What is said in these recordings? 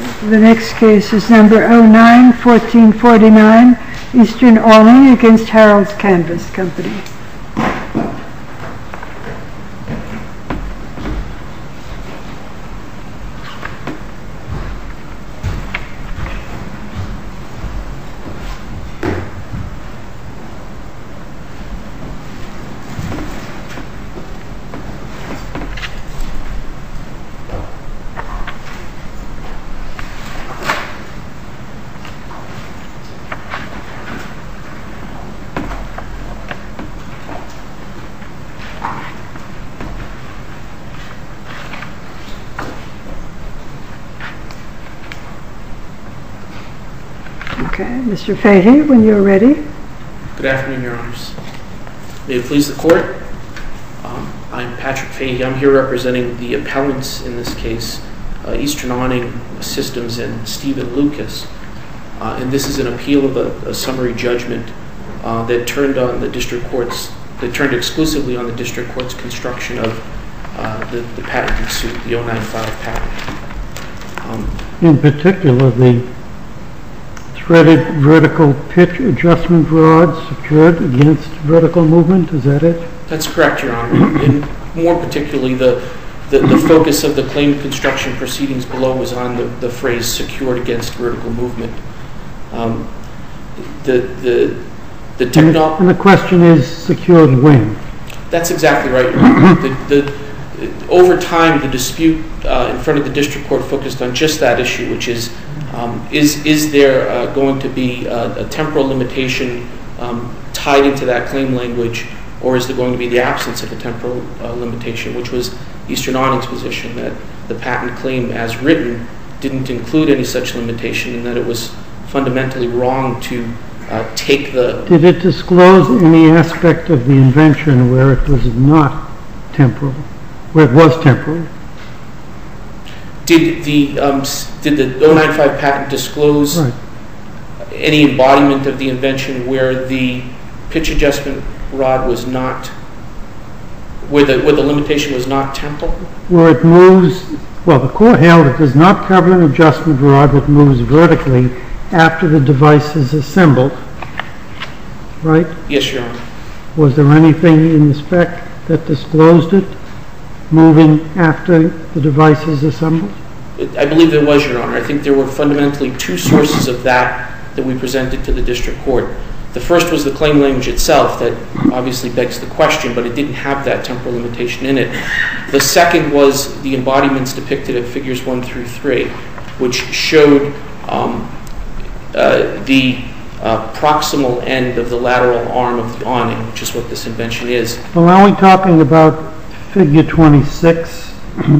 The next case is number 09-1449, Eastern Awning against Harold's Canvas Company. Okay, Mr. Fahey, when you're ready. Good afternoon, Your Honors. May it please the Court. I'm Patrick Fahey. I'm here representing the appellants in this case, Eastern Awning Systems and Stephen Lucas. And this is an appeal of a summary judgment that turned exclusively on the district court's construction of the patent suit, the 095 patent. In particular, the threaded vertical pitch adjustment rod secured against vertical movement, is that it? That's correct, Your Honor. And more particularly, the focus of the claim construction proceedings below was on the phrase secured against vertical movement. And the question is secured when? That's exactly right, Your Honor. Over time, the dispute in front of the district court focused on just that issue, which is there going to be a temporal limitation tied into that claim language, or is there going to be the absence of a temporal limitation, which was Eastern Awning's position that the patent claim as written didn't include any such limitation and that it was fundamentally wrong to take the... Did it disclose any aspect of the invention where it was not temporal, where it was temporal? Did the 095 patent disclose any embodiment of the invention where the pitch adjustment rod was not, where the limitation was not temporal? Where it moves, well, the court held it does not cover an adjustment rod that moves vertically after the device is assembled, right? Yes, Your Honor. Was there anything in the spec that disclosed it moving after the device is assembled? I believe there was, Your Honor. I think there were fundamentally two sources of that we presented to the district court. The first was the claim language itself that obviously begs the question, but it didn't have that temporal limitation in it. The second was the embodiments depicted at figures 1 through 3, which showed the proximal end of the lateral arm of the awning, which is what this invention is. Well, are we talking about figure 26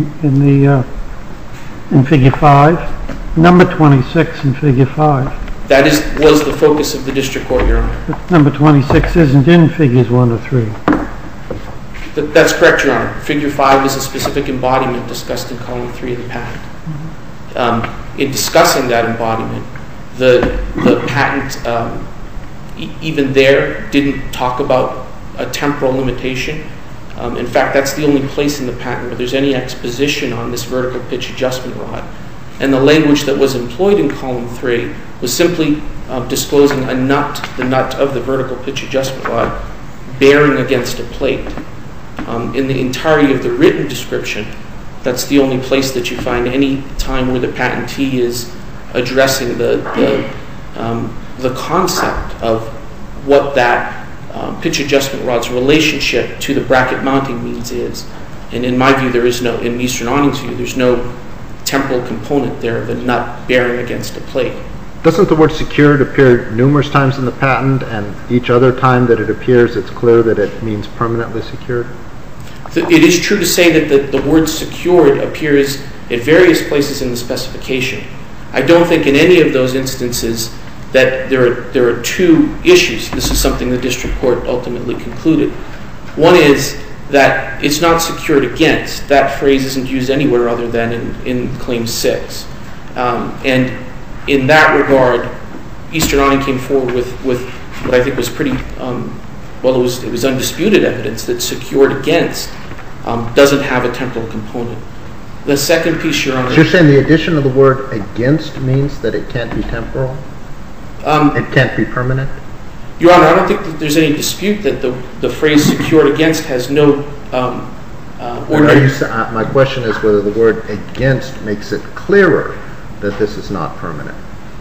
in figure 5? Number 26 in figure 5. That was the focus of the district court, Your Honor. But number 26 isn't in figures 1 or 3. That's correct, Your Honor. Figure 5 is a specific embodiment discussed in column 3 of the patent. In discussing that embodiment, the patent, even there, didn't talk about a temporal limitation. In fact, that's the only place in the patent where there's any exposition on this vertical pitch adjustment rod. And the language that was employed in column 3 was simply disclosing the nut of the vertical pitch adjustment rod bearing against a plate. In the entirety of the written description, that's the only place that you find any time where the patentee is addressing the concept of what that pitch adjustment rod's relationship to the bracket mounting means is. And in my view, there is no, in Eastern Awning's view, there's no temporal component there of a nut bearing against a plate. Doesn't the word secured appear numerous times in the patent, and each other time that it appears, it's clear that it means permanently secured? It is true to say that the word secured appears at various places in the specification. I don't think in any of those instances that there are two issues. This is something the district court ultimately concluded. One is that it's not secured against. That phrase isn't used anywhere other than in Claim 6. And in that regard, Eastern Awning came forward with what I think was pretty, it was undisputed evidence that secured against doesn't have a temporal component. The second piece, Your Honor. So you're saying the addition of the word against means that it can't be temporal? It can't be permanent? Your Honor, I don't think that there's any dispute that the phrase secured against has no ordinary... My question is whether the word against makes it clearer that this is not permanent.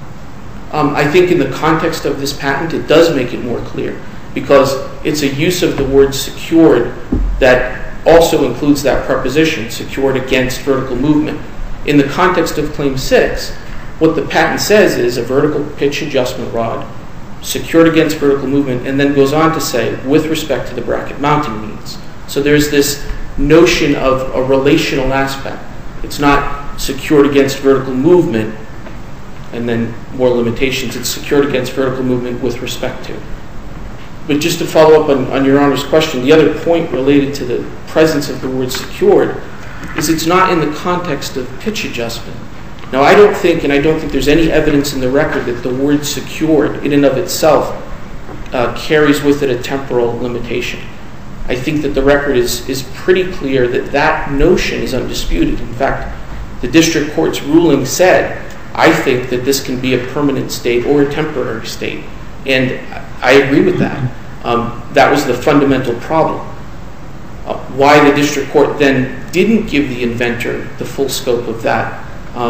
I think in the context of this patent, it does make it more clear, because it's a use of the word secured that also includes that preposition, secured against vertical movement. In the context of Claim 6, what the patent says is a vertical pitch adjustment rod secured against vertical movement, and then goes on to say, with respect to the bracket mounting means. So there's this notion of a relational aspect. It's not secured against vertical movement, and then more limitations. It's secured against vertical movement with respect to. But just to follow up on Your Honor's question, the other point related to the presence of the word secured is it's not in the context of pitch adjustment. Now, I don't think there's any evidence in the record that the word secured in and of itself carries with it a temporal limitation. I think that the record is pretty clear that that notion is undisputed. In fact, the district court's ruling said, I think that this can be a permanent state or a temporary state. And I agree with that. That was the fundamental problem. Why the district court then didn't give the inventor the full scope of that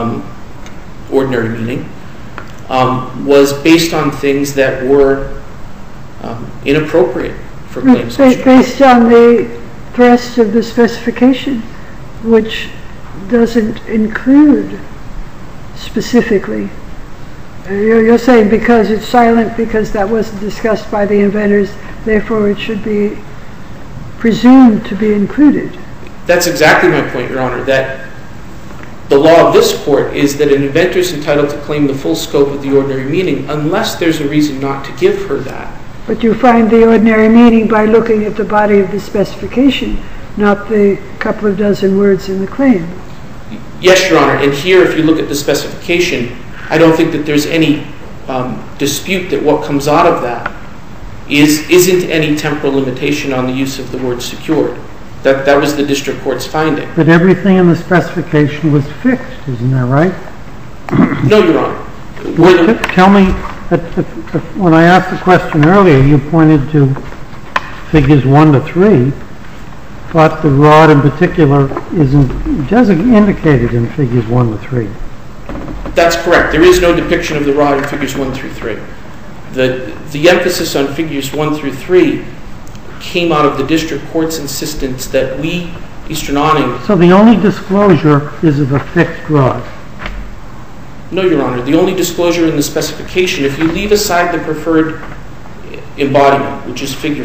ordinary meaning was based on things that were inappropriate for claims construction. Based on the thrust of the specification, which doesn't include specifically. You're saying because it's silent, because that wasn't discussed by the inventors, therefore it should be presumed to be included. That's exactly my point, Your Honor, that the law of this court is that an inventor is entitled to claim the full scope of the ordinary meaning unless there's a reason not to give her that. But you find the ordinary meaning by looking at the body of the specification, not the couple of dozen words in the claim. Yes, Your Honor, and here if you look at the specification, I don't think that there's any dispute that what comes out of that isn't any temporal limitation on the use of the word secured. That was the district court's finding. But everything in the specification was fixed, isn't that right? No, Your Honor. Tell me, when I asked the question earlier, you pointed to figures 1 to 3, but the rod in particular doesn't indicated in figures 1 to 3. That's correct. There is no depiction of the rod in figures 1 through 3. The emphasis on figures 1 through 3 came out of the district court's insistence that we, Eastern Awning... So the only disclosure is of a fixed rod? No, Your Honor. The only disclosure in the specification, if you leave aside the preferred embodiment, which is figure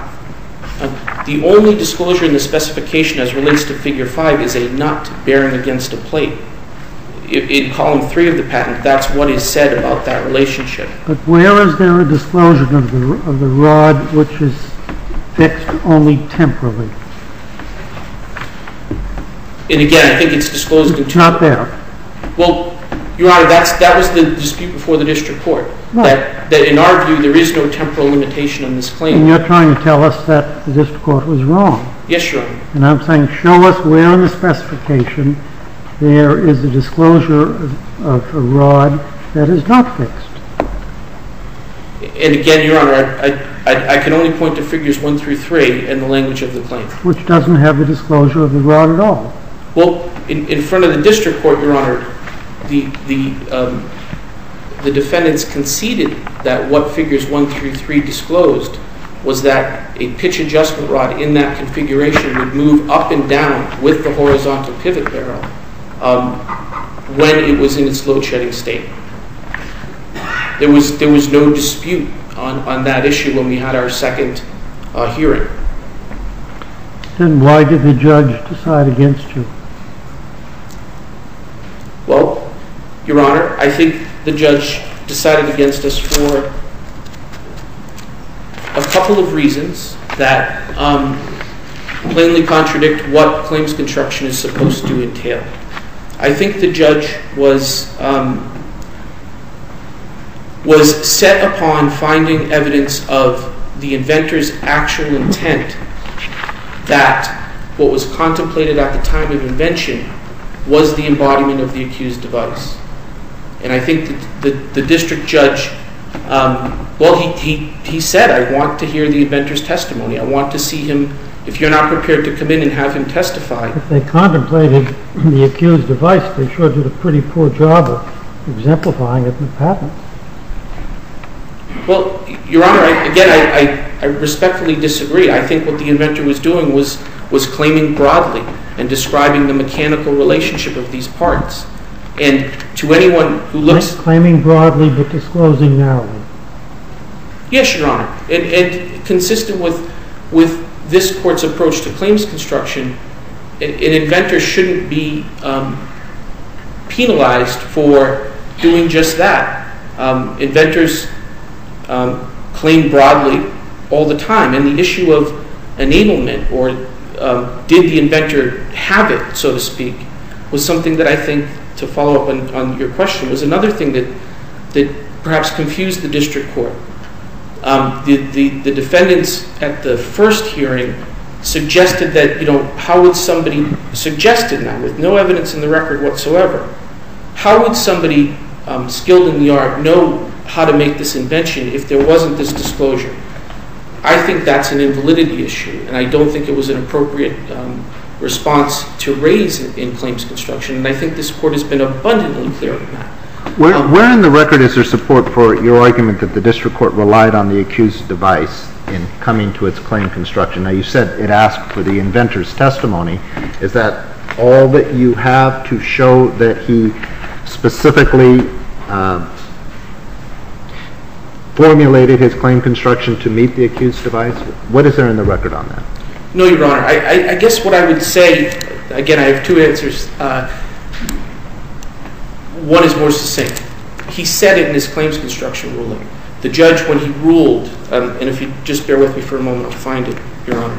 5, the only disclosure in the specification as relates to figure 5 is a nut bearing against a plate. In column 3 of the patent, that's what is said about that relationship. But where is there a disclosure of the rod which is fixed only temporarily? And again, I think it's disclosed in two... It's not there. Well, Your Honor, that was the dispute before the district court. Right. That in our view, there is no temporal limitation on this claim. And you're trying to tell us that the district court was wrong. Yes, Your Honor. And I'm saying, show us where in the specification there is a disclosure of a rod that is not fixed. And again, Your Honor, I can only point to figures 1 through 3 in the language of the claim. Which doesn't have the disclosure of the rod at all. Well, in front of the district court, Your Honor, the defendants conceded that what figures 1 through 3 disclosed was that a pitch adjustment rod in that configuration would move up and down with the horizontal pivot barrel when it was in its load shedding state. There was no dispute on that issue when we had our second hearing. Then why did the judge decide against you? Well, Your Honor, I think the judge decided against us for a couple of reasons that plainly contradict what claims construction is supposed to entail. I think the judge was set upon finding evidence of the inventor's actual intent that what was contemplated at the time of invention was the embodiment of the accused device. And I think that the district judge, he said, I want to hear the inventor's testimony. I want to see him, if you're not prepared to come in and have him testify. If they contemplated the accused device, they sure did a pretty poor job of exemplifying it in the patent. Well, Your Honor, I respectfully disagree. I think what the inventor was doing was claiming broadly and describing the mechanical relationship of these parts. And to anyone who looks... Claiming broadly but disclosing narrowly. Yes, Your Honor. And consistent with this Court's approach to claims construction, an inventor shouldn't be penalized for doing just that. Inventors claim broadly all the time. And the issue of enablement, or did the inventor have it, so to speak, was something that I think, to follow up on your question, was another thing that perhaps confused the district court. The defendants at the first hearing suggested that, how would somebody, suggested now with no evidence in the record whatsoever, how would somebody skilled in the art know how to make this invention if there wasn't this disclosure? I think that's an invalidity issue, and I don't think it was an appropriate response to raise in claims construction, and I think this Court has been abundantly clear on that. Where in the record is there support for your argument that the district court relied on the accused device in coming to its claim construction? Now, you said it asked for the inventor's testimony. Is that all that you have to show that he specifically formulated his claim construction to meet the accused device? What is there in the record on that? No, Your Honor. I guess what I would say, again, I have two answers. One is more succinct. He said it in his claims construction ruling. The judge, when he ruled, and if you just bear with me for a moment, I'll find it, Your Honor.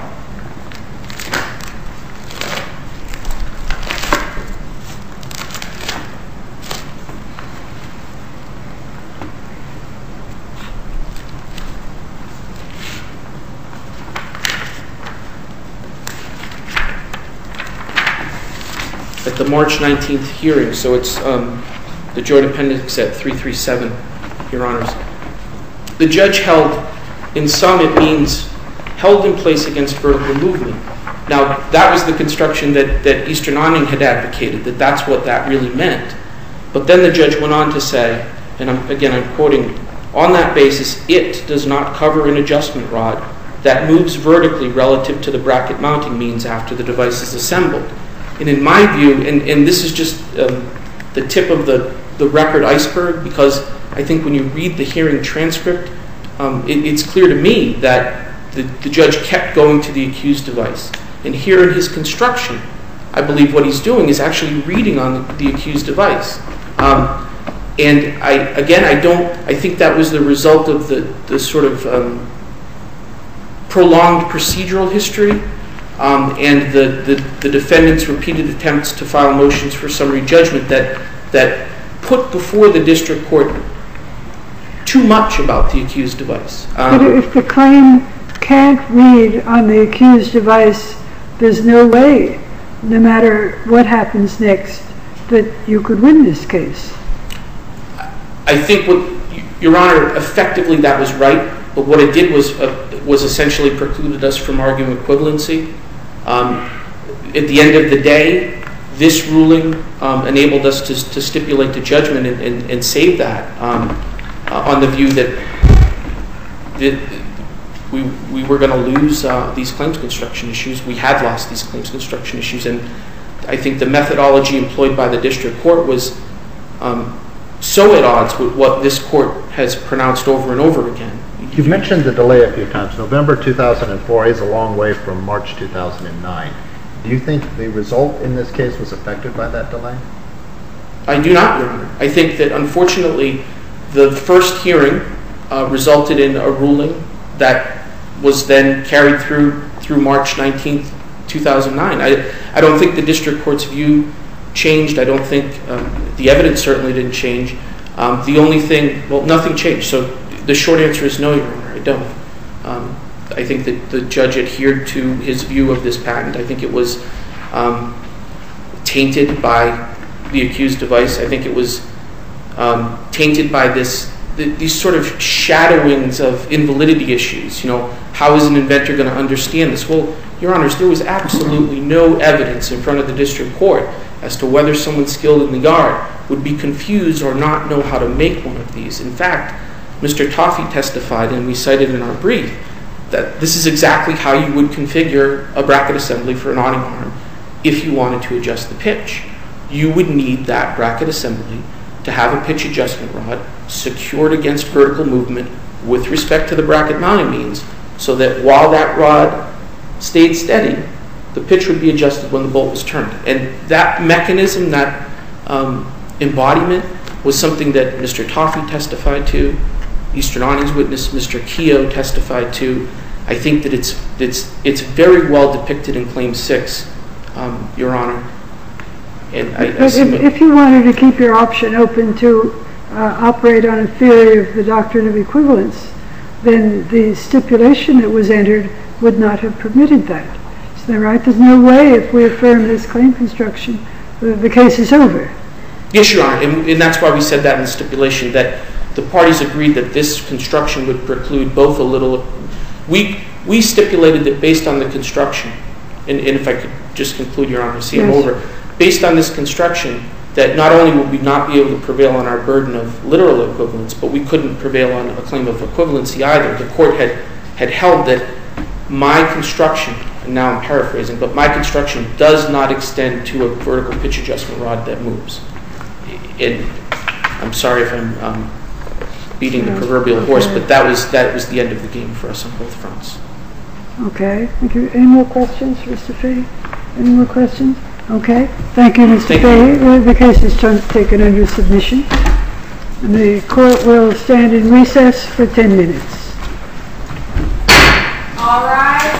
At the March 19th hearing, so it's the joint appendix at 337, Your Honors. The judge held, in sum, it means held in place against vertical movement. Now, that was the construction that Eastern Awning had advocated, that that's what that really meant. But then the judge went on to say, and I'm quoting, on that basis, it does not cover an adjustment rod that moves vertically relative to the bracket mounting means after the device is assembled. And in my view, and this is just the tip of the record iceberg, because I think when you read the hearing transcript, it's clear to me that the judge kept going to the accused device. And here in his construction, I believe what he's doing is actually reading on the accused device. And I think that was the result of the sort of prolonged procedural history and the defendant's repeated attempts to file motions for summary judgment that put before the district court too much about the accused device. But if the claim can't read on the accused device, there's no way, no matter what happens next, that you could win this case. I think, Your Honor, effectively that was right, but what it did was essentially precluded us from arguing equivalency. At the end of the day, this ruling enabled us to stipulate the judgment and save that on the view that we were going to lose these claims construction issues. We had lost these claims construction issues, and I think the methodology employed by the district court was so at odds with what this court has pronounced over and over again. You've mentioned the delay a few times. November 2004 is a long way from March 2009. Do you think the result in this case was affected by that delay? I do not, Your Honor. I think that, unfortunately, the first hearing resulted in a ruling that was then carried through March 19th, 2009. I don't think the district court's view changed. I don't think the evidence certainly didn't change. The only thing, well, nothing changed. So the short answer is no, Your Honor, I don't. I think that the judge adhered to his view of this patent. I think it was tainted by the accused device. I think it was tainted by these sort of shadowings of invalidity issues. How is an inventor going to understand this? Well, Your Honors, there was absolutely no evidence in front of the district court as to whether someone skilled in the art would be confused or not know how to make one of these. In fact, Mr. Toffee testified, and we cited in our brief, that this is exactly how you would configure a bracket assembly for an awning arm if you wanted to adjust the pitch. You would need that bracket assembly to have a pitch adjustment rod secured against vertical movement with respect to the bracket mounting means, so that while that rod stayed steady, the pitch would be adjusted when the bolt was turned. And that mechanism, that embodiment, was something that Mr. Toffee testified to, Eastern Awning's witness, Mr. Keogh, testified to. I think that it's very well depicted in Claim 6, Your Honor. And if you wanted to keep your option open to operate on a theory of the doctrine of equivalence, then the stipulation that was entered would not have permitted that. Is that right? There's no way, if we affirm this claim construction, the case is over. Yes, Your Honor, and that's why we said that in the stipulation, that the parties agreed that this construction would preclude both a little... We stipulated that based on the construction, and if I could just conclude, Your Honor, see I'm over, based on this construction, that not only would we not be able to prevail on our burden of literal equivalence, but we couldn't prevail on a claim of equivalency either. The court had held that my construction, and now I'm paraphrasing, but my construction does not extend to a vertical pitch adjustment rod that moves. And I'm sorry if I'm beating the proverbial horse, but that was the end of the game for us on both fronts. Okay. Thank you. Any more questions, Mr. Fay? Any more questions? Okay. Thank you, Mr. Fay. The case is taken under submission. And the court will stand in recess for 10 minutes. All rise.